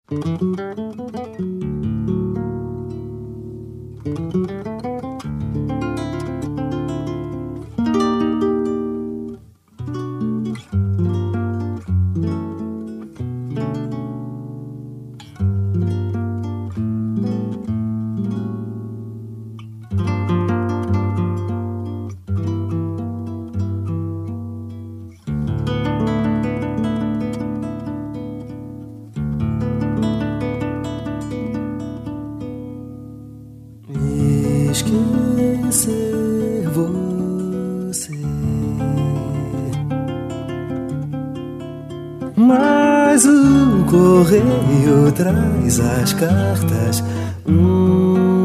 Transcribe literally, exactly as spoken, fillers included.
Esquecer você, mas o correio traz as cartas. Hum